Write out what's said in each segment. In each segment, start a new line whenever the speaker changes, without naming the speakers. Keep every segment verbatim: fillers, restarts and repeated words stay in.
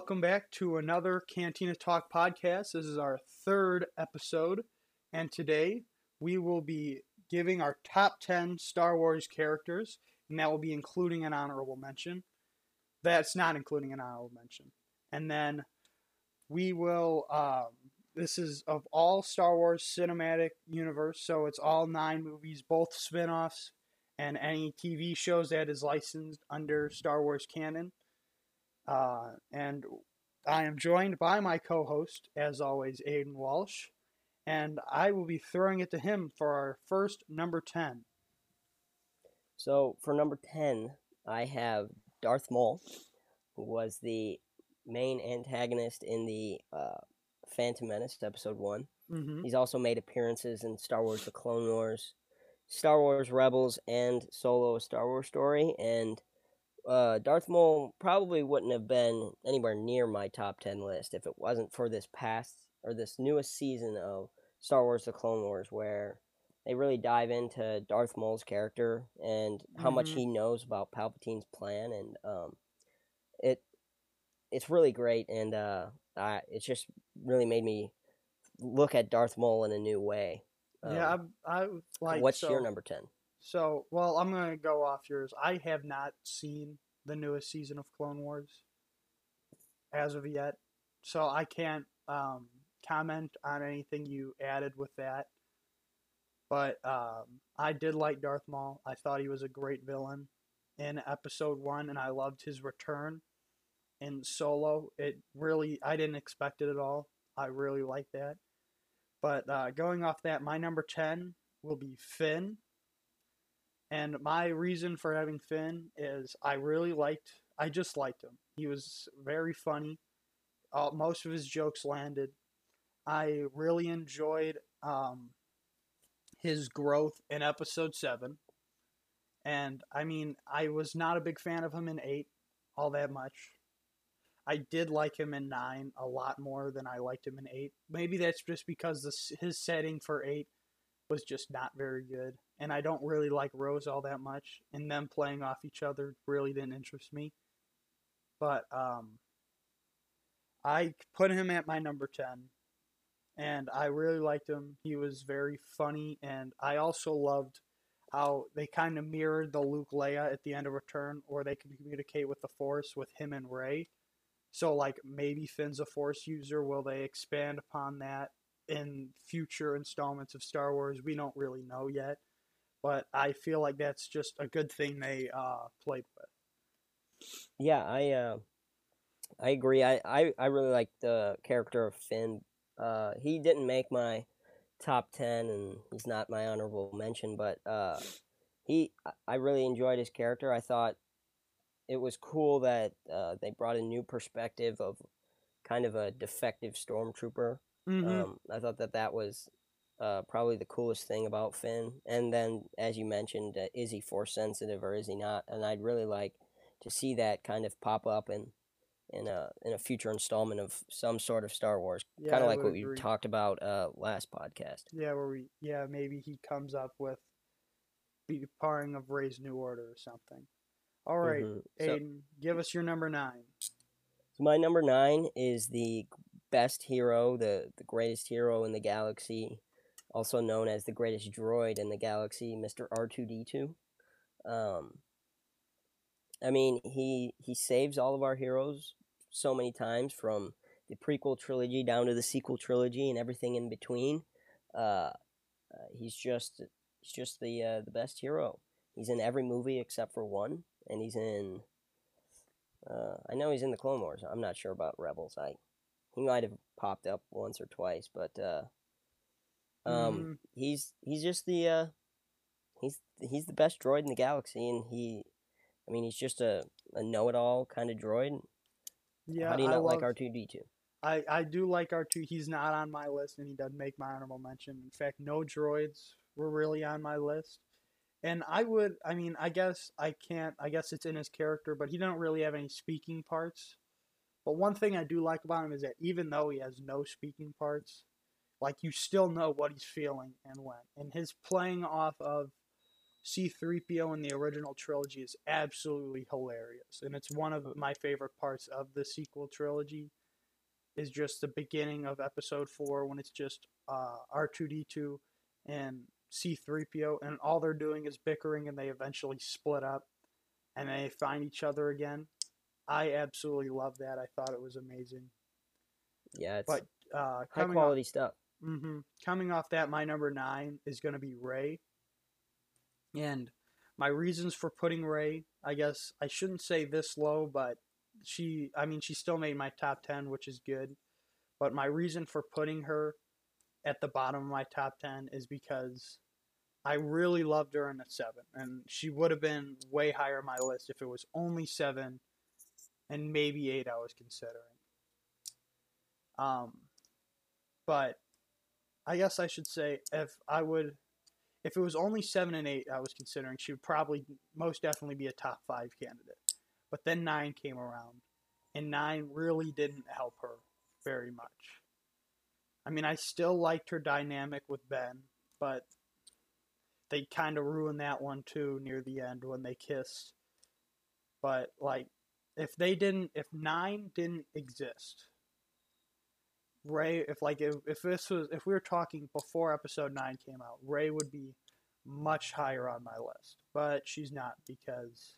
welcome back to another Cantina Talk podcast. This is our third episode, and today we will be giving our top ten Star Wars characters, and that will be including an honorable mention. That's not including an honorable mention. And then we will, um, this is of all Star Wars cinematic universe, so it's all nine movies, both spin-offs, and any T V shows that is licensed under Star Wars canon. Uh, and I am joined by my co-host, as always, Aiden Walsh, and I will be throwing it to him for our first number ten.
So for number ten, I have Darth Maul, who was the main antagonist in the uh, Phantom Menace episode one.
Mm-hmm.
He's also made appearances in Star Wars The Clone Wars, Star Wars Rebels, and Solo: A Star Wars Story, and uh, Darth Maul probably wouldn't have been anywhere near my top ten list if it wasn't for this past, or this newest season of Star Wars The Clone Wars, where they really dive into Darth Maul's character and how much
Mm-hmm.
he knows about Palpatine's plan, and um, it it's really great, and uh, I, it's just really made me look at Darth Maul in a new way. Um,
Yeah, I, I like.
what's
so,
your number ten?
So, well, I'm gonna go off yours. I have not seen the newest season of Clone Wars as of yet, so I can't um, comment on anything you added with that. But um, I did like Darth Maul. I thought he was a great villain in Episode One, and I loved his return in Solo. It really, I didn't expect it at all. I really like that. But uh, going off that, my number ten will be Finn. And my reason for having Finn is I really liked, I just liked him. He was very funny. Uh, most of his jokes landed. I really enjoyed um, his growth in episode seven. And I mean, I was not a big fan of him in eight all that much. I did like him in nine a lot more than I liked him in eight. Maybe that's just because this, his setting for eight was just not very good. And I don't really like Rose all that much. And them playing off each other really didn't interest me. But um, I put him at my number ten. And I really liked him. He was very funny. And I also loved how they kind of mirrored the Luke Leia at the end of Return, where they could communicate with the Force with him and Rey. So, like, maybe Finn's a Force user. Will they expand upon that in future installments of Star Wars? We don't really know yet. But I feel like that's just a good thing they uh, played with.
Yeah, I uh, I agree. I, I, I really like the character of Finn. Uh, he didn't make my top ten, and he's not my honorable mention, but uh, he I really enjoyed his character. I thought it was cool that uh, they brought a new perspective of kind of a defective stormtrooper.
Mm-hmm.
Um, I thought that that was uh, probably the coolest thing about Finn. And then, as you mentioned, uh, is he force sensitive or is he not? And I'd really like to see that kind of pop up in in a in a future installment of some sort of Star Wars,
Yeah,
kind
I
of like
would
what we
agree.
talked about uh, last podcast.
Yeah, where we yeah maybe he comes up with be parting of Rey's New Order or something. All right,
Mm-hmm. So,
Aiden, give us your number nine.
so my number nine is the best hero, the the greatest hero in the galaxy, also known as the greatest droid in the galaxy, Mister R two D two. Um, I mean, he he saves all of our heroes so many times, from the prequel trilogy down to the sequel trilogy and everything in between. Uh, uh, he's just he's just the uh, the best hero. He's in every movie except for one, and he's in. Uh, I know he's in the Clone Wars. I'm not sure about Rebels. I he might have popped up once or twice, but uh, um,
Mm-hmm.
he's he's just the uh, he's he's the best droid in the galaxy, and he I mean, he's just a, a know-it-all kind of droid. How
Yeah,
do you
I
not like
love.
R two D two?
I I do like R two. He's not on my list, and he doesn't make my honorable mention. In fact, no droids were really on my list. And I would, I mean, I guess I can't, I guess it's in his character, but he don't really have any speaking parts. But one thing I do like about him is that even though he has no speaking parts, like you still know what he's feeling and when. And his playing off of C three P O in the original trilogy is absolutely hilarious, and it's one of my favorite parts of the sequel trilogy. Is just the beginning of Episode Four when it's just uh, R two D two and C three P O, and all they're doing is bickering, and they eventually split up, and they find each other again. I absolutely love that. I thought it was amazing.
Yeah, it's
But uh,
high
coming off,
quality stuff.
hmm coming off that, my number nine is going to be Rey, and my reasons for putting Rey, I guess I shouldn't say this low, but she, I mean, she still made my top ten, which is good. But my reason for putting her at the bottom of my top ten is because I really loved her in a seven, and she would have been way higher on my list if it was only seven and maybe eight I was considering. Um, but I guess I should say if I would, if it was only seven and eight I was considering, she would probably most definitely be a top five candidate. But then nine came around, and nine really didn't help her very much. I mean, I still liked her dynamic with Ben, but they kind of ruined that one too near the end when they kissed. But like, if they didn't, if nine didn't exist, Rey, if like if, if this was, if we were talking before episode nine came out, Rey would be much higher on my list. But she's not because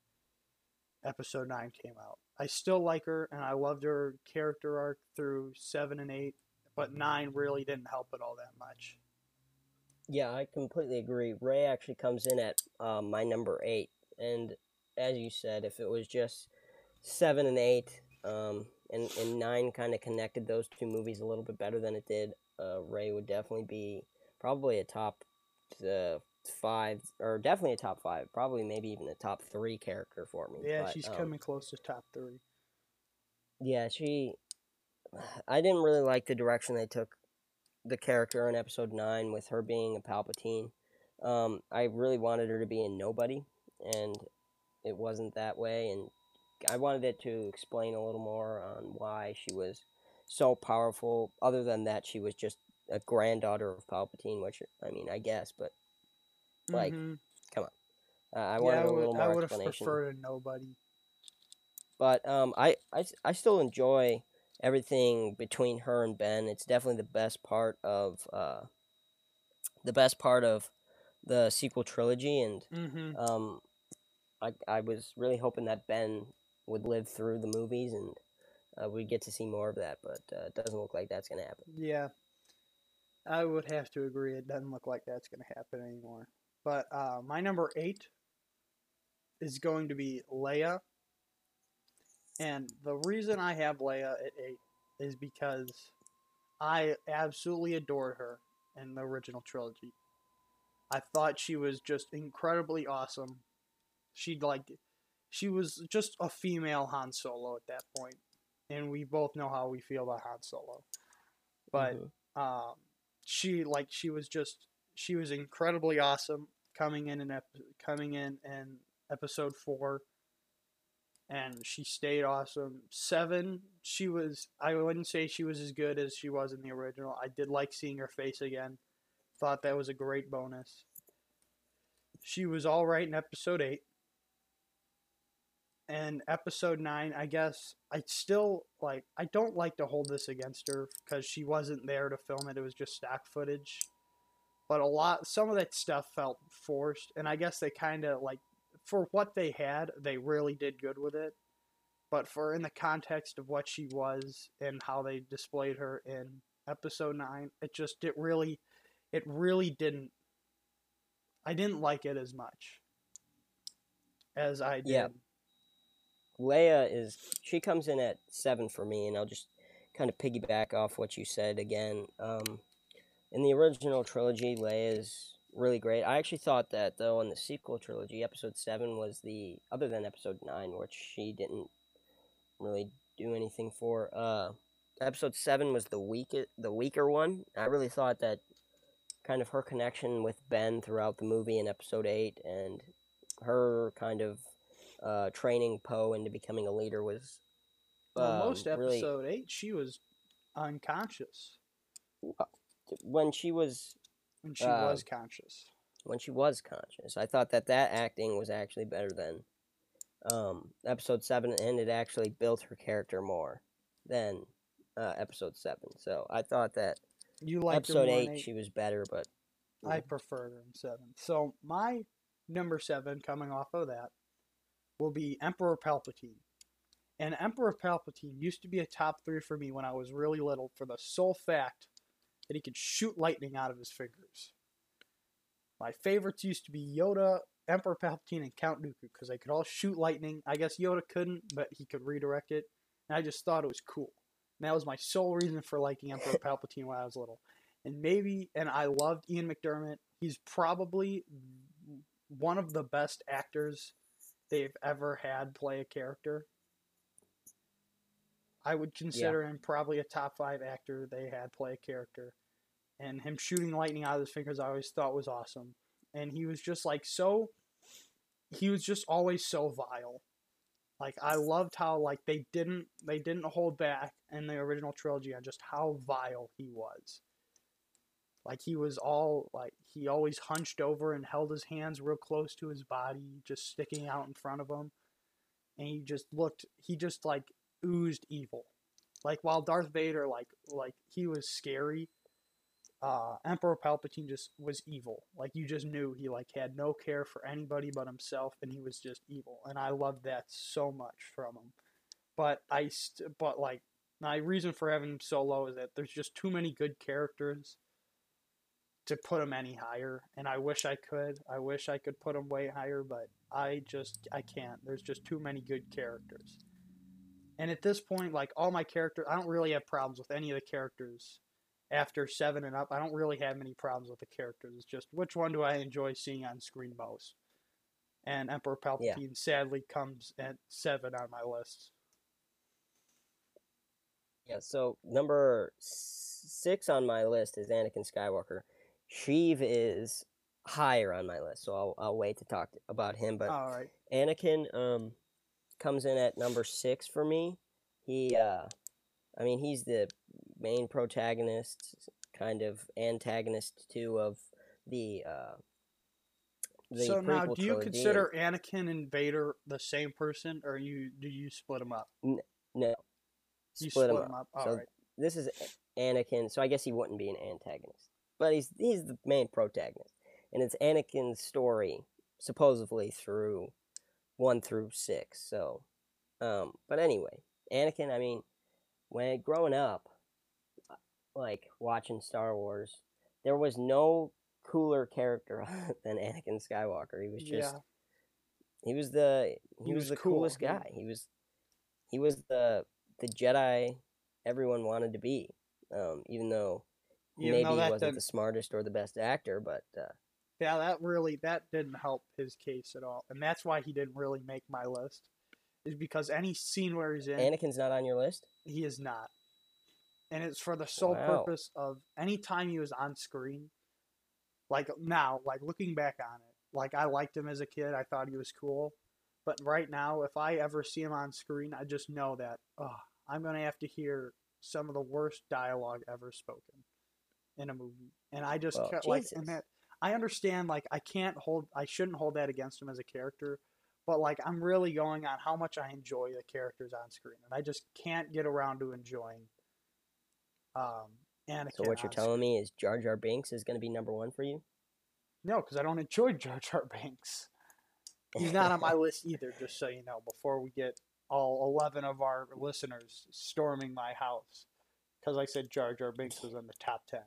episode nine came out. I still like her, and I loved her character arc through seven and eight, but nine really didn't help it all that much.
Yeah, I completely agree. Rey actually comes in at um, my number eight, and as you said, if it was just seven and eight, um, and and nine kind of connected those two movies a little bit better than it did, uh, Rey would definitely be probably a top uh, five, or definitely a top five, probably maybe even a top three character for me.
Yeah,
but,
she's
um,
coming close to top three.
Yeah, she. I didn't really like the direction they took the character in episode nine with her being a Palpatine. Um, I really wanted her to be a nobody, and it wasn't that way. And I wanted it to explain a little more on why she was so powerful. Other than that, she was just a granddaughter of Palpatine, which I mean, I guess, but like,
Mm-hmm.
come on. Uh, I
Yeah, I
wanted a
would.
little
I
more
would have
explanation.
preferred a nobody.
But um, I, I, I still enjoy everything between her and Ben. It's definitely the best part of uh, the best part of the sequel trilogy, and
Mm-hmm.
um, I I was really hoping that Ben would live through the movies and uh, we get to see more of that, but uh, it doesn't look like that's gonna happen.
Yeah, I would have to agree. It doesn't look like that's going to happen anymore. But uh, my number eight is going to be Leia, and the reason I have Leia at eight is because I absolutely adored her in the original trilogy. I thought she was just incredibly awesome. She like she was just a female Han Solo at that point, and we both know how we feel about Han Solo. But
Mm-hmm.
um, she like she was just she was incredibly awesome coming in and ep- coming in in episode four, and she stayed awesome. Seven, she was I wouldn't say she was as good as she was in the original. I did like seeing her face again. Thought that was a great bonus. She was all right in episode eight. And episode nine, I guess I still like I don't like to hold this against her because she wasn't there to film it. It was just stock footage. But a lot some of that stuff felt forced, and I guess they kind of like for what they had, they really did good with it. But for in the context of what she was and how they displayed her in episode nine, it just it really it really didn't I didn't like it as much as I
Yeah,
did.
Leia is she comes in at seven for me, and I'll just kind of piggyback off what you said again. Um, in the original trilogy, Leia is really great. I actually thought that though in the sequel trilogy, Episode Seven was the other than Episode Nine, which she didn't really do anything for. Uh, Episode Seven was the weak the weaker one. I really thought that kind of her connection with Ben throughout the movie in Episode Eight and her kind of uh, training Poe into becoming a leader was
Well,
um,
most
really
episode eight, she was unconscious
uh, when she was
when she
uh,
was conscious.
when she was conscious. I thought that that acting was actually better than um, episode seven, and it actually built her character more than uh, episode seven. So I thought that
You liked her
episode
more in
eight
eight.
she was better, but
I preferred her in seven. So my number seven, coming off of that, will be Emperor Palpatine. And Emperor Palpatine used to be a top three for me when I was really little, for the sole fact that he could shoot lightning out of his fingers. My favorites used to be Yoda, Emperor Palpatine, and Count Dooku, because they could all shoot lightning. I guess Yoda couldn't, but he could redirect it. And I just thought it was cool. And that was my sole reason for liking Emperor Palpatine when I was little. And maybe, and I loved Ian McDiarmid. He's probably one of the best actors they've ever had play a character. I would consider yeah. him probably a top five actor they had play a character. And him shooting lightning out of his fingers I always thought was awesome. And he was just like so, he was just always so vile. Like, I loved how, like, they didn't, they didn't hold back in the original trilogy on just how vile he was. Like, he was all, like, he always hunched over and held his hands real close to his body, just sticking out in front of him. And he just looked, he just, like, oozed evil. Like, while Darth Vader, like, like, he was scary, uh, Emperor Palpatine just was evil. Like, you just knew he, like, had no care for anybody but himself, and he was just evil. And I loved that so much from him. But I, st- but, like, my reason for having him so low is that there's just too many good characters to put him any higher, and I wish I could. I wish I could put him way higher, but I just, I can't. There's just too many good characters. And at this point, like, all my characters, I don't really have problems with any of the characters after seven and up. I don't really have many problems with the characters. It's just, which one do I enjoy seeing on screen most? And Emperor Palpatine yeah. sadly comes at seven on my list.
Yeah, so number six on my list is Anakin Skywalker. Sheev is higher on my list, so I'll I'll wait to talk about him. But
all right.
Anakin um comes in at number six for me. He uh, I mean he's the main protagonist, kind of antagonist too of the uh. The
so now, do you
trilogy.
consider Anakin and Vader the same person, or you do you split them up?
N- no,
you
split,
split
them,
them
up.
up. All
so
right.
This is Anakin, so I guess he wouldn't be an antagonist, but he's he's the main protagonist, and it's Anakin's story supposedly through one through six. So, um, but anyway, Anakin. I mean, when growing up, like watching Star Wars, there was no cooler character than Anakin Skywalker. He was just yeah. he was the he, he was, was the cool. coolest guy. He was he was the the Jedi everyone wanted to be. Um, even though even maybe though he wasn't didn't... the smartest or the best actor, but uh,
yeah, that really that didn't help his case at all. And that's why he didn't really make my list. Is because any scene where he's in
Anakin's not on your list?
He is not. And it's for the sole wow. purpose of any time he was on screen. Like now, like looking back on it, like I liked him as a kid. I thought he was cool. But right now, if I ever see him on screen, I just know that oh, I'm going to have to hear some of the worst dialogue ever spoken in a movie. And I just well, like, and that, I understand, like, I can't hold, I shouldn't hold that against him as a character. But like, I'm really going on how much I enjoy the characters on screen. And I just can't get around to enjoying um, Anakin.
So what you're telling screen. me is Jar Jar Binks is going to be number one for you?
No, because I don't enjoy Jar Jar Binks. He's not on my list either, just so you know, before we get all eleven of our listeners storming my house. Because I said Jar Jar Binks was in the top ten.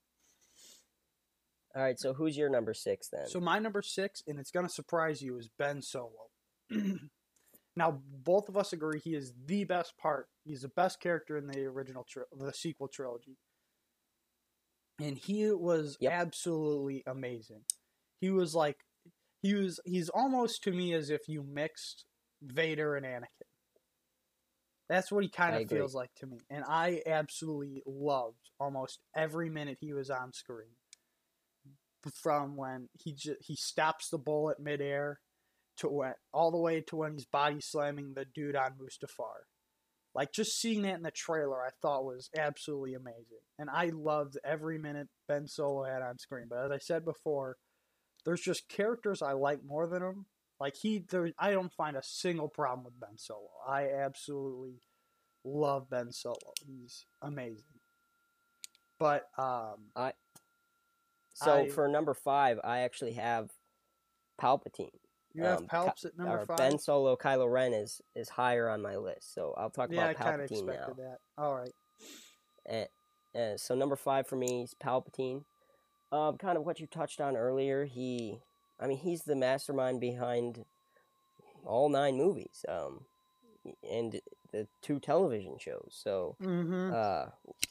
All right, so who's your number six then?
So my number six, and it's going to surprise you, is Ben Solo. Now, both of us agree he is the best part. He's the best character in the original, tri- the sequel trilogy. And he was yep. absolutely amazing. He was like, he was, he's almost to me as if you mixed Vader and Anakin. That's what he kind of feels like to me. And I absolutely loved almost every minute he was on screen. From when he just, he stops the bullet midair to when, all the way to when he's body slamming the dude on Mustafar. Like, just seeing that in the trailer, I thought was absolutely amazing. And I loved every minute Ben Solo had on screen. But as I said before, there's just characters I like more than him. Like he, there, I don't find a single problem with Ben Solo. I absolutely love Ben Solo. He's amazing. But um,
I so
I
for number five, I actually have Palpatine.
you have
Um,
Palps at number
or
five.
Ben Solo, Kylo Ren is is higher on my list, so I'll talk
Yeah,
about
I kind of
Palpatine now.
expected that. All right.
And, and so number five for me is Palpatine. Um, kind of what you touched on earlier. He, I mean, he's the mastermind behind all nine movies, um, and the two television shows. So,
Mm-hmm.
uh,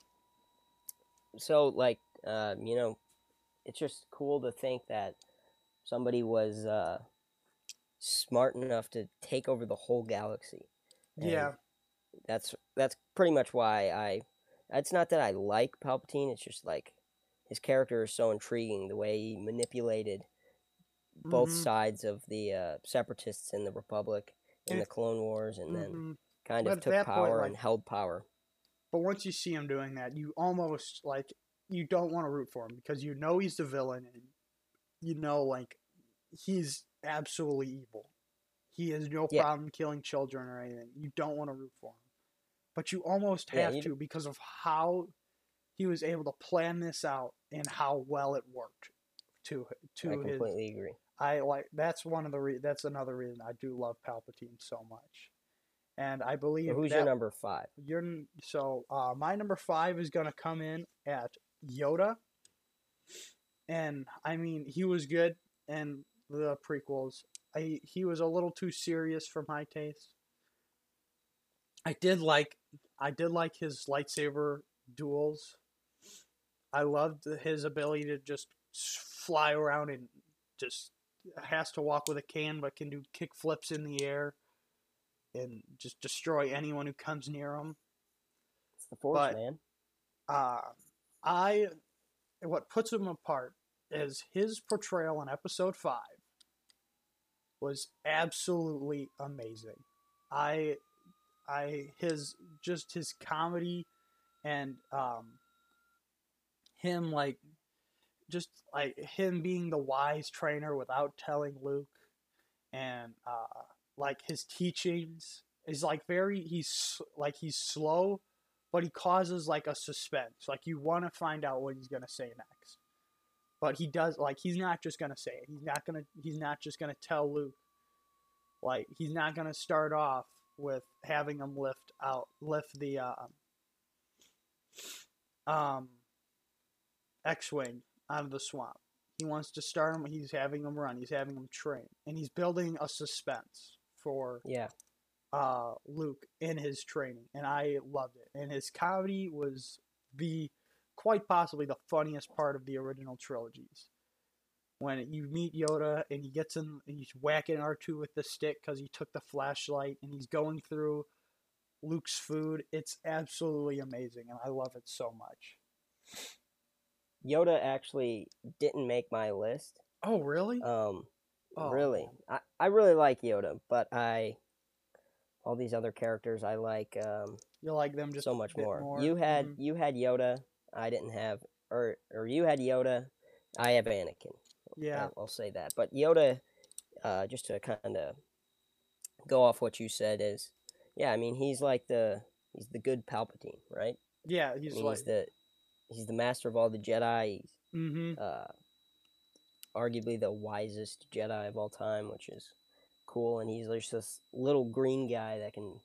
so like, uh, you know, it's just cool to think that somebody was uh, smart enough to take over the whole galaxy. And
Yeah.
that's that's pretty much why I. It's not that I like Palpatine. It's just like his character is so intriguing. The way he manipulated both
Mm-hmm.
sides of the uh, separatists in the Republic in
And
the Clone Wars, and then
mm-hmm.
kind
But
of
at
took
that point,
power
like,
and held power.
but once you see him doing that, you almost like you don't want to root for him because you know he's the villain, and you know like he's absolutely evil. He has no
Yeah,
problem killing children or anything. You don't want to root for him, but you almost
yeah,
have
you,
to because of how he was able to plan this out and how well it worked to
I
to his.
completely agree.
I like that's one of the re- that's another reason I do love Palpatine so much, and I
So
believe
who's your
that
number five?
you're so uh, my number five is gonna come in at Yoda, and I mean he was good in the prequels. I he was a little too serious for my taste. I did like I did like his lightsaber duels. I loved his ability to just fly around and just has to walk with a cane, but can do kick flips in the air and just destroy anyone who comes near him.
It's the Force,
But
man.
uh, I, what puts him apart is his portrayal in Episode Five was absolutely amazing. I, I his just his comedy and um, him like just like him being the wise trainer without telling Luke, and uh, like his teachings is like very he's like he's slow, but he causes like a suspense. Like you want to find out what he's gonna say next, but he does like he's not just gonna say it. He's not gonna he's not just gonna tell Luke. Like he's not gonna start off with having him lift out lift the uh, um X-wing out of the swamp. He wants to start him. He's having him run. He's having him train, and he's building a suspense for
Yeah,
uh, Luke in his training, and I loved it. And his comedy was the quite possibly the funniest part of the original trilogies. When you meet Yoda and he gets in, and he's whacking R two with the stick because he took the flashlight, and he's going through Luke's food. It's absolutely amazing, and I love it so much.
Yoda actually didn't make my list.
Oh, really?
Um,
Oh,
really, I, I really like Yoda, but I all these other characters I like um
you like them just
so
a
much
bit
more.
more.
You had
Mhm.
you had Yoda, I didn't have, or or you had Yoda, I have Anakin.
Yeah.
I'll, I'll say that. But Yoda, uh, just to kind of go off what you said is, yeah, I mean he's like the he's the good Palpatine, right?
Yeah,
I
he's
mean
like.
he's the he's the master of all the Jedi. He's
Mm-hmm.
uh, arguably the wisest Jedi of all time, which is cool. And he's just this little green guy that can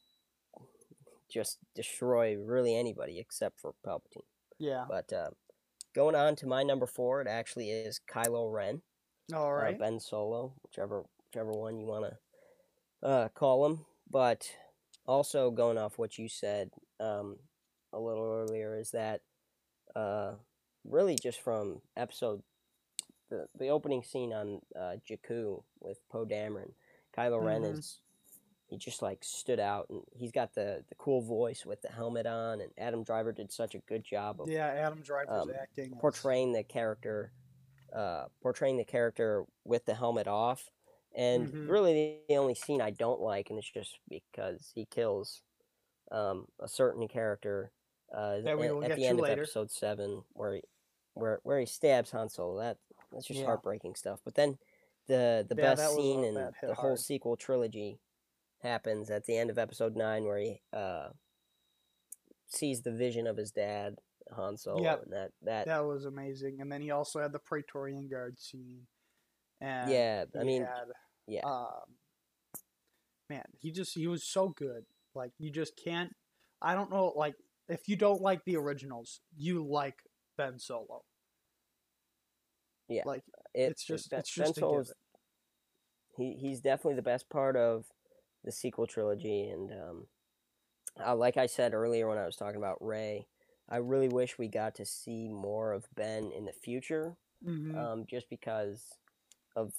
just destroy really anybody except for Palpatine.
Yeah.
But uh, going on to my number four, it actually is Kylo Ren,
All
uh,
right.
Ben Solo, whichever whichever one you want to uh, call him. But also going off what you said um, a little earlier is that uh, really just from episode the, the opening scene on uh, Jakku with Poe Dameron, Kylo Ren
Mm-hmm.
is he just like stood out, and he's got the, the cool voice with the helmet on, and Adam Driver did such a good job of
Yeah, Adam Driver's
um,
acting. Is...
portraying the character, uh, portraying the character with the helmet off. And
Mm-hmm.
really, the only scene I don't like, and it's just because he kills um, a certain character uh,
That we
at,
will
at
get
the
to
end of
later.
episode seven, where he, where where he stabs Han Solo. That that's just
Yeah.
heartbreaking stuff. But then the the
Yeah, that
best
was
scene
a-
in
that hit
the whole
hard.
sequel trilogy happens at the end of episode nine, where he uh, sees the vision of his dad, Han Solo,
Yep.
and that that
That was amazing. And then he also had the Praetorian Guard scene, and
yeah, I
he
mean,
had,
yeah,
um, man, he just he was so good. Like you just can't. I don't know. Like if you don't like the originals, you like Ben Solo.
yeah.
Like
It,
it's
it
just
Ben
it's
Ben
just a
Solo's
given.
he he's definitely the best part of the sequel trilogy, and um, uh, like I said earlier when I was talking about Ray, I really wish we got to see more of Ben in the future,
Mm-hmm.
um, just because of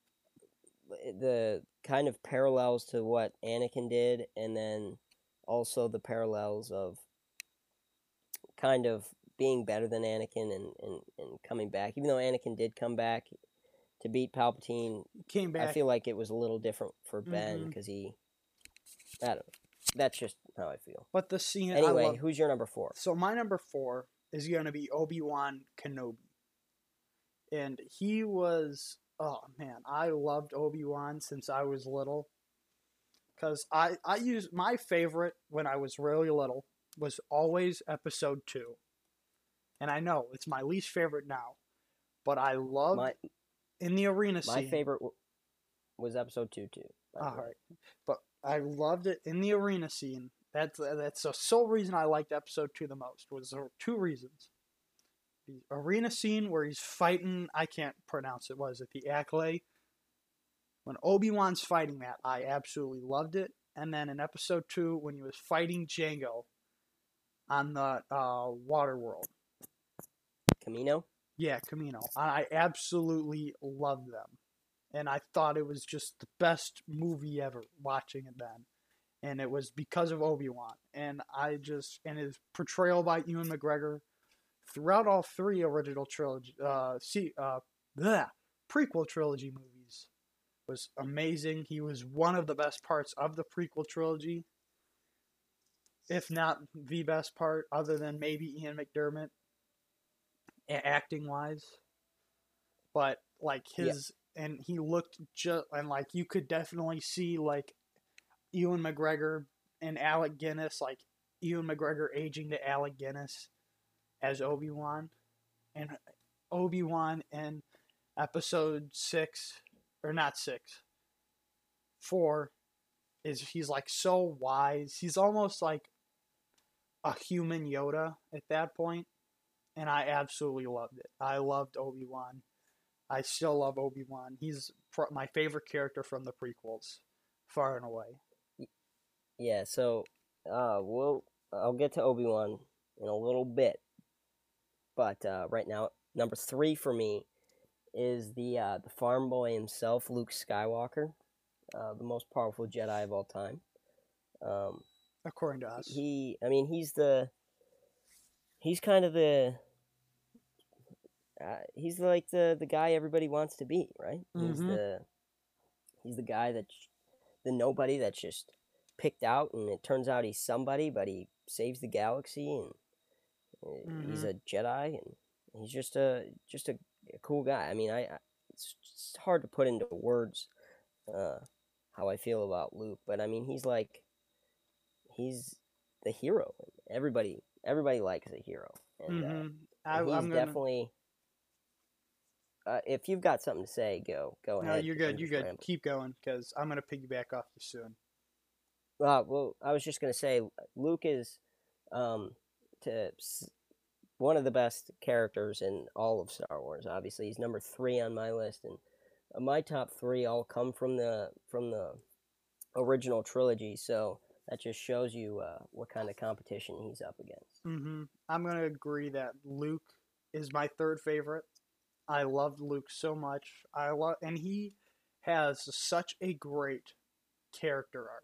the kind of parallels to what Anakin did, and then also the parallels of kind of being better than Anakin and, and, and coming back. Even though Anakin did come back to beat Palpatine,
Came
I
back.
feel like it was a little different for Ben
Mhm.
because he, I don't know. That's just how I feel.
But the scene I
Anyway,
love.
who's your number four?
So my number four is going to be Obi-Wan Kenobi. And he was, oh man, I loved Obi-Wan since I was little. Because I, I used, my favorite when I was really little was always episode two. And I know it's my least favorite now. But I loved
My
in the arena
my
scene.
favorite w- was episode two too. By
All
the way.
right. But I loved it in the arena scene. That's that's the sole reason I liked episode two the most. Was there were two reasons. The arena scene where he's fighting, I can't pronounce it. Was it the Acklay? When Obi-Wan's fighting that, I absolutely loved it. And then in episode two, when he was fighting Django on the uh, water world.
Camino.
Yeah, Camino. I absolutely loved them. And I thought it was just the best movie ever watching it then. And it was because of Obi-Wan. And I just, and his portrayal by Ewan McGregor throughout all three original trilogy, uh, see, uh, bleh, prequel trilogy movies was amazing. He was one of the best parts of the prequel trilogy, if not the best part, other than maybe Ian McDermott, acting wise. But like his, yeah. And he looked just, and like you could definitely see like Ewan McGregor and Alec Guinness, like Ewan McGregor aging to Alec Guinness as Obi-Wan, and Obi-Wan in episode six, or not six, four, is he's like so wise. He's almost like a human Yoda at that point, and I absolutely loved it. I loved Obi-Wan. I still love Obi-Wan. He's pro- my favorite character from the prequels, far and away.
Yeah, so uh, we'll I'll get to Obi-Wan in a little bit, but uh, right now number three for me is the uh, the farm boy himself, Luke Skywalker, uh, the most powerful Jedi of all time. Um,
According to us,
he, I mean, he's the he's kind of the uh, he's like the the guy everybody wants to be, right?
mm-hmm.
He's the he's the guy that the nobody that's just picked out, and it turns out he's somebody, but he saves the galaxy, and mm-hmm. he's a Jedi, and he's just a just a, a cool guy. I mean, I, I it's, it's hard to put into words uh, how I feel about Luke, but I mean, he's like he's the hero. Everybody everybody likes a hero, and
mm-hmm.
uh,
I,
he's
I'm gonna...
definitely. Uh, if you've got something to say, go go
no,
ahead.
No, you're good. You're good. Rambling. Keep going, because I'm gonna piggyback off you soon.
Uh, well, I was just gonna say, Luke is um, to one of the best characters in all of Star Wars. Obviously, he's number three on my list, and my top three all come from the from the original trilogy. So that just shows you uh, what kind of competition he's up against.
Mm-hmm. I'm gonna agree that Luke is my third favorite. I loved Luke so much. I love, and he has such a great character arc.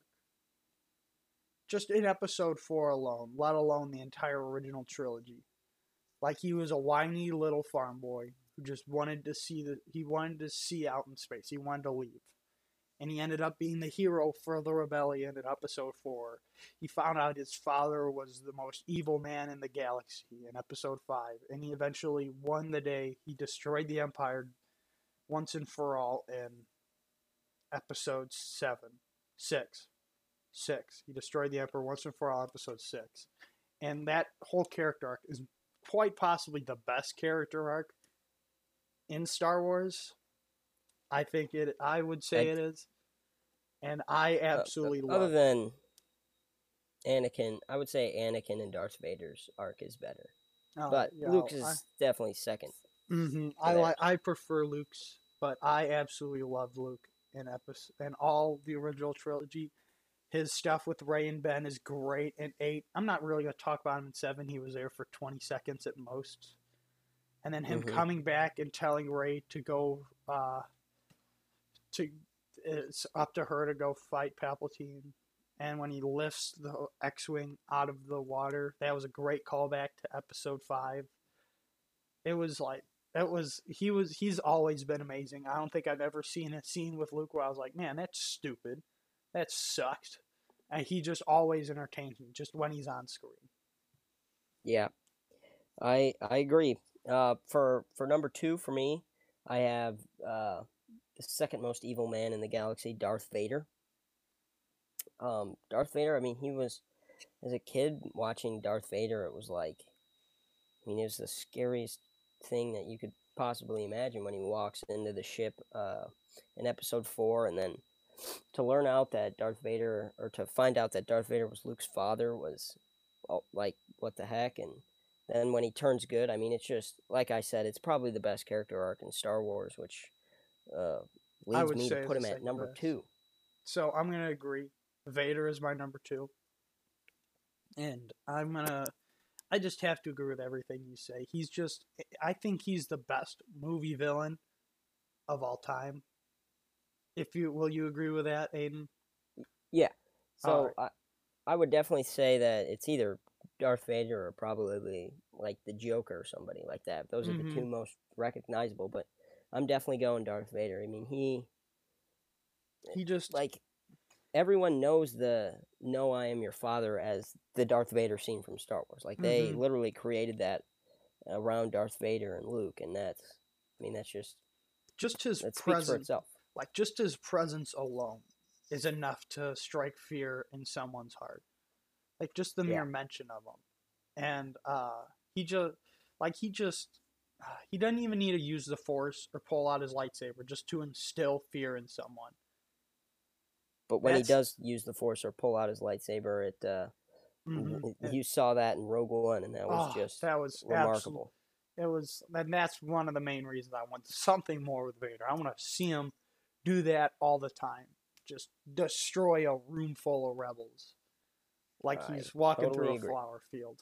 Just in episode four alone, let alone the entire original trilogy. Like he was a whiny little farm boy who just wanted to see the he wanted to see out in space. He wanted to leave. and he ended up being the hero for the rebellion in episode four. He found out his father was the most evil man in the galaxy in episode five, and he eventually won the day. He destroyed the Empire once and for all in episode seven, six, six. He destroyed the Emperor once and for all, episode six. And that whole character arc is quite possibly the best character arc in Star Wars. I think it. I would say
I,
it is, and I
uh,
absolutely
other
love it.
than Anakin, I would say Anakin and Darth Vader's arc is better,
Oh,
but
yeah,
Luke's
I,
is definitely second.
mm-hmm,
to
I
theirs.
like. I prefer Luke's, but I absolutely love Luke in episode in all the original trilogy. His stuff with Rey and Ben is great in eight. I'm not really gonna talk about him in seven. He was there for twenty seconds at most, and then him
Mhm.
coming back and telling Rey to go uh, to it's up to her to go fight Palpatine. And when he lifts the X-wing out of the water, that was a great callback to episode five. It was like that was he was he's always been amazing. I don't think I've ever seen a scene with Luke where I was like, man, that's stupid, that sucked. And he just always entertains me, just when he's on screen.
Yeah, I I agree. Uh, for for number two for me, I have uh, the second most evil man in the galaxy, Darth Vader. Um, Darth Vader. I mean, he was as a kid watching Darth Vader. It was like, I mean, it was the scariest thing that you could possibly imagine when he walks into the ship uh, in Episode Four, and then to learn out that Darth Vader, or to find out that Darth Vader was Luke's father, was oh, like, what the heck? And then when he turns good, I mean, it's just like I said, it's probably the best character arc in Star Wars, which uh,
I
leads
would
me to
say
put
it's
him
the
at
second
number
best.
two.
So I'm gonna agree. Vader is my number two, and I'm gonna. I just have to agree with everything you say. He's just. I think he's the best movie villain of all time. If you will, you agree with that, Aiden?
Yeah.
All
So
right.
I, I would definitely say that it's either Darth Vader or probably like the Joker or somebody like that. Those are the
Mm-hmm.
two most recognizable, but I'm definitely going Darth Vader. I mean, he
He just.
like everyone knows the "No, I am your father" as the Darth Vader scene from Star Wars. Like they
Mm-hmm.
literally created that around Darth Vader and Luke, and that's, I mean, that's just
Just his
that speaks for
presence,
itself.
like just his presence alone, is enough to strike fear in someone's heart. Like just the
Yeah,
mere mention of him, and uh, he just like he just he doesn't even need to use the Force or pull out his lightsaber just to instill fear in someone.
but when
That's
he does use the Force or pull out his lightsaber, it uh,
mm-hmm.
you saw that in Rogue One, and that was
Oh,
just
that was absolute.
remarkable.
It was, and that's one of the main reasons I want something more with Vader. I want to see him do that all the time, just destroy a room full of rebels, like
I
he's walking
totally
through a
agree.
flower field.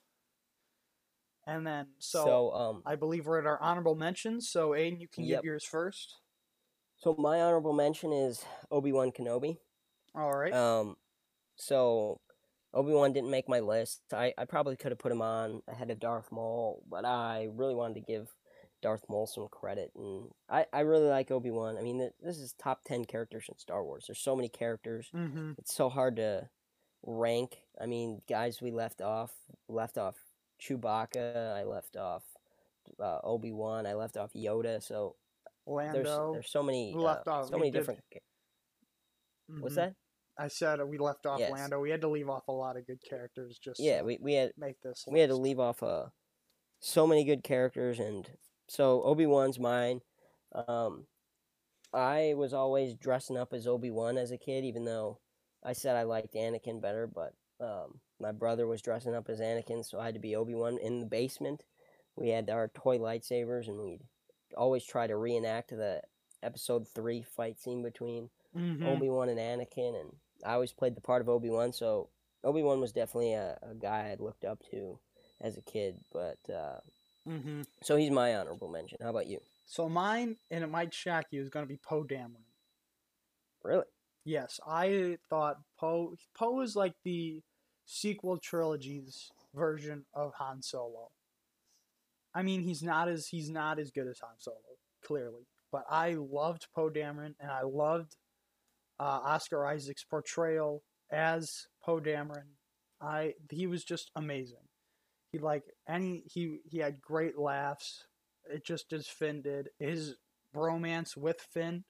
And then, so,
So, um,
I believe we're at our honorable mentions. So, Aiden, you can
yep.
give yours first.
So my honorable mention is Obi-Wan Kenobi.
All right.
Um, so Obi-Wan didn't make my list. I, I probably could have put him on ahead of Darth Maul, but I really wanted to give Darth Maul some credit, and I, I really like Obi-Wan. I mean, this is top ten characters in Star Wars. There's so many characters.
Mm-hmm.
It's so hard to rank. I mean, guys we left off, left off Chewbacca, I left off uh, Obi-Wan, I left off Yoda, so
Lando.
there's there's so many
we left
uh,
off.
so
we
many
did.
different.
Mm-hmm.
What's that?
I said we left off
Yes.
Lando. We had to leave off a lot of good characters just
Yeah,
to
we, we had
make this.
we had to
list.
leave off uh so many good characters, and so Obi-Wan's mine. Um, I was always dressing up as Obi-Wan as a kid, even though I said I liked Anakin better, but um, my brother was dressing up as Anakin, so I had to be Obi-Wan. In the basement, we had our toy lightsabers, and we'd always try to reenact the episode three fight scene between
mm-hmm.
Obi-Wan and Anakin, and I always played the part of Obi-Wan, so Obi-Wan was definitely a, a guy I'd looked up to as a kid, but uh,
Mm-hmm.
so he's my honorable mention. How about you?
So mine, and it might shock you, is going to be Poe Dameron.
Really?
Yes, I thought Poe Poe is like the sequel trilogy's version of Han Solo. I mean, he's not as he's not as good as Han Solo, clearly, but I loved Poe Dameron, and I loved Uh, Oscar Isaac's portrayal as Poe Dameron, I he was just amazing. He like any he he had great laughs. It just as Finn did. His bromance with Finn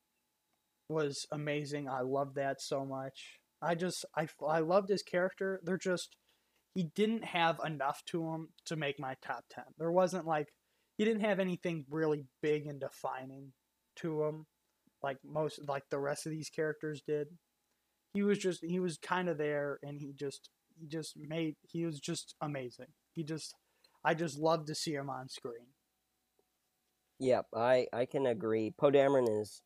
was amazing. I loved that so much. I just I I loved his character. They're just he didn't have enough to him to make my top ten. There wasn't like he didn't have anything really big and defining to him like most like the rest of these characters did. He was just he was kind of there and he just he just made he was just amazing. He just I just loved to see him on screen.
Yep, I I can agree. Poe Dameron is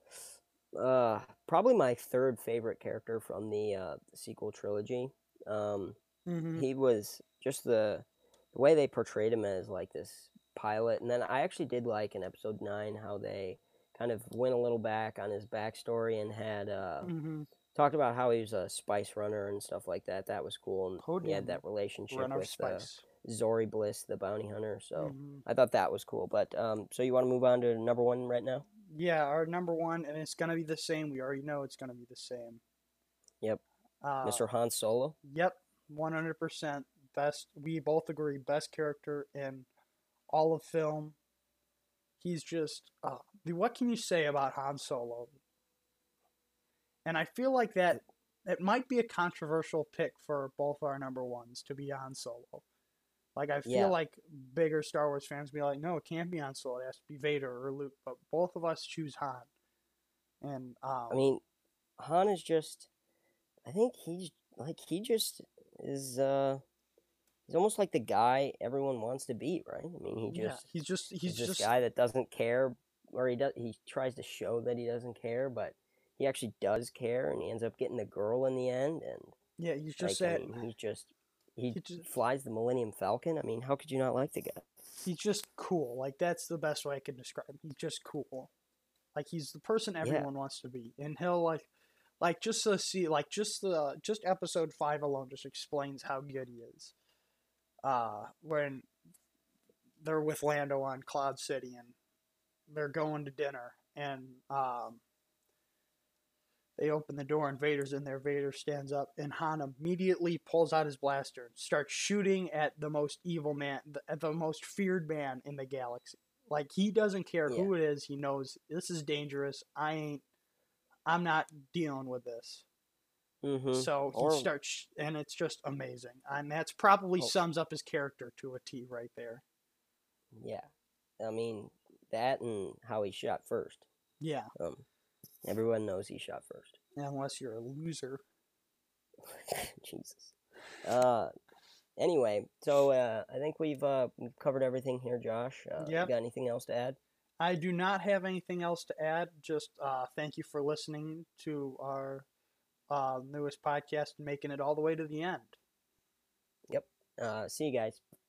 uh probably my third favorite character from the uh the sequel trilogy. Um
Mm-hmm.
he was just the the way they portrayed him as like this pilot, and then I actually did like in episode nine how they kind of went a little back on his backstory and had uh
Mm-hmm.
talked about how he was a spice runner and stuff like that. That was cool, and
Poe
he had
Dameron,
that relationship
Runner of
with uh,
Spice.
Zori Bliss, the bounty hunter. So
Mm-hmm.
I thought that was cool. But um, so you want to move on to number one right now?
Yeah, our number one, and it's gonna be the same. We already know it's gonna be the same.
Yep,
Uh,
Mister Han Solo.
Yep, one hundred percent best. We both agree best character in all of film. He's just uh, what can you say about Han Solo? And I feel like that it might be a controversial pick for both our number ones to be Han Solo. Like I feel
Yeah,
like bigger Star Wars fans be like, no, it can't be Han Solo. It has to be Vader or Luke. But both of us choose Han. And um,
I mean, Han is just. I think he's like he just is. uh He's almost like the guy everyone wants to be, right? I mean, he
yeah,
just
he's just he's
is this
just
guy that doesn't care, or he does. He tries to show that he doesn't care, but he actually does care, and he ends up getting the girl in the end. And
yeah, he's just
like, I
that
mean, he's just he
he just
flies the Millennium Falcon. I mean, how could you not like the guy?
he's just cool. Like that's the best way I can describe him. He's just cool. Like he's the person
Yeah,
everyone wants to be. And he'll like like just to see like just the just episode five alone just explains how good he is. Uh when they're with Lando on Cloud City and they're going to dinner and um they open the door and Vader's in there. Vader stands up and Han immediately pulls out his blaster and starts shooting at the most evil man, at the most feared man in the galaxy. Like he doesn't care
yeah.
who it is. He knows this is dangerous. I ain't. I'm not dealing with this.
Mm-hmm.
So he
Or
starts, and it's just amazing. And that's probably
oh,
sums up his character to a T right there.
yeah. I mean that and how he shot first.
Yeah,
Um, everyone knows he shot first.
unless you're a loser.
Jesus. Uh, anyway, so uh, I think we've uh, we've covered everything here, Josh. Uh, you
Yep.
got anything else to add?
I do not have anything else to add. Just uh, thank you for listening to our uh, newest podcast and making it all the way to the end.
Yep. Uh, see you guys.